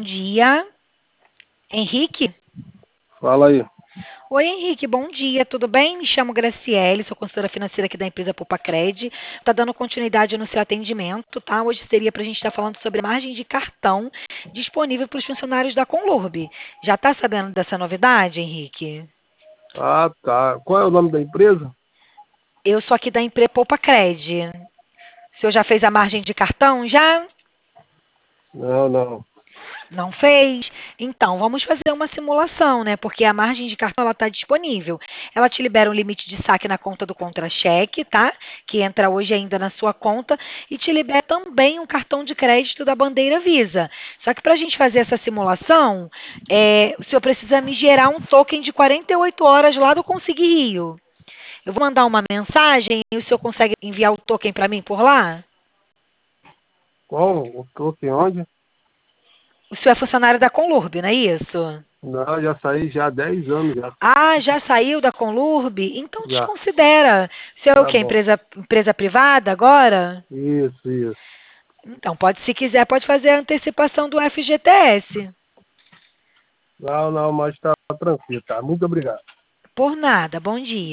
dia. Henrique? Fala aí. Oi, Henrique, bom dia, tudo bem? Me chamo Graciele, sou consultora financeira aqui da empresa Poupa-Cred. Tá dando continuidade no seu atendimento, tá? Hoje seria para a gente estar falando sobre a margem de cartão disponível para os funcionários da Conlurb. Já está sabendo dessa novidade, Henrique? Ah, tá. Qual é o nome da empresa? Eu sou aqui da empresa Poupa-Cred. O senhor já fez a margem de cartão? Já? Não, não. Não fez? Então, vamos fazer uma simulação, né? Porque a margem de cartão ela está disponível. Ela te libera um limite de saque na conta do contra-cheque, tá? Que entra hoje ainda na sua conta e te libera também um cartão de crédito da bandeira Visa. Só que para a gente fazer essa simulação, o senhor precisa me gerar um token de 48 horas lá do Consegui Rio. Eu vou mandar uma mensagem e o senhor consegue enviar o token para mim por lá? Qual? O toque onde? O senhor é funcionário da Conlurb, não é isso? Não, já saí já há 10 anos já. Ah, já saiu da Conlurb? Então Já. desconsidera. Você é o Tá quê? bom. Empresa privada agora? Isso, isso. Então, se quiser, pode fazer a antecipação do FGTS. Não, não, mas tá tranquilo, tá? Muito obrigado. Por nada. Bom dia.